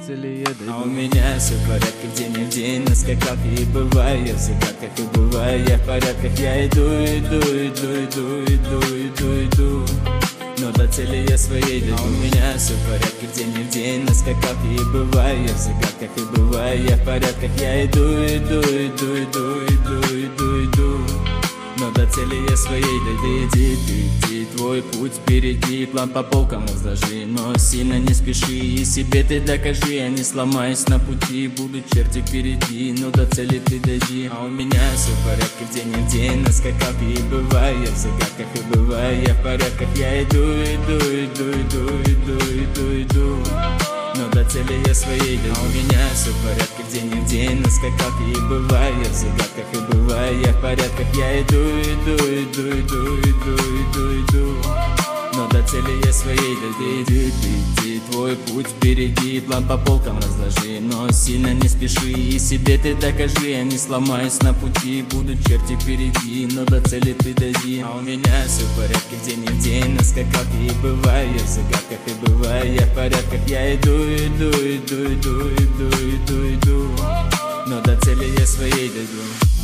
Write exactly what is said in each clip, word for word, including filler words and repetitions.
цели я дойду. А у меня все в порядке, день в день, на скакалке и бываю я в загадках, и бываю я в порядках. Я иду, иду, иду, иду, иду, иду, иду, но до цели я своей дойду. А у меня все в порядке, день в день, на скакалке и бываю я в загадках, и бываю я в порядках. Я иду, иду, иду, иду, иду, иду, иду, но до цели я своей дойду. Иди, ты, иди, твой путь впереди, план по полкам разложи, но сильно не спеши и себе ты докажи. Я не сломаюсь на пути, будут черти впереди, но до цели ты дойди. А у меня все в порядке, день в день, на скакалке и бываю я в загадках, и бываю я в порядках. Я иду, иду, иду, иду, иду, иду, иду, но до цели я своей дойду. А у меня все в порядке, день в день, на скакалке и бываю я в загадках, и бываю я в порядках. Я иду, иду, иду, иду, иду, иду, иду, но до цели я своей дойду. Иди, ты, иди, твой путь впереди, план по полкам разложи, но сильно не спеши и себе ты докажи. Я не сломаюсь на пути, будут черти впереди, но до цели ты дойди. А у меня все в порядке, день в день, на скакалке и бываю я в загадках, и бываю я в порядках. Я иду, иду, иду, иду, иду, иду, иду, но до цели я своей дойду.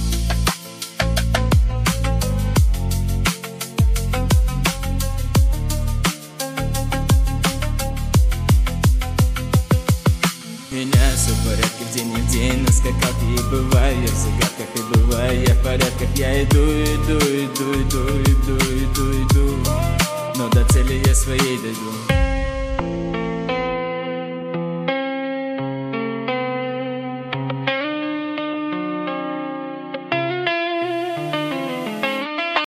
У меня все в порядке, день в день, на скакалке и бываю я в загадках, и бываю я в порядках. Я иду, иду, иду, иду, иду, иду, иду, но до цели я своей дойду.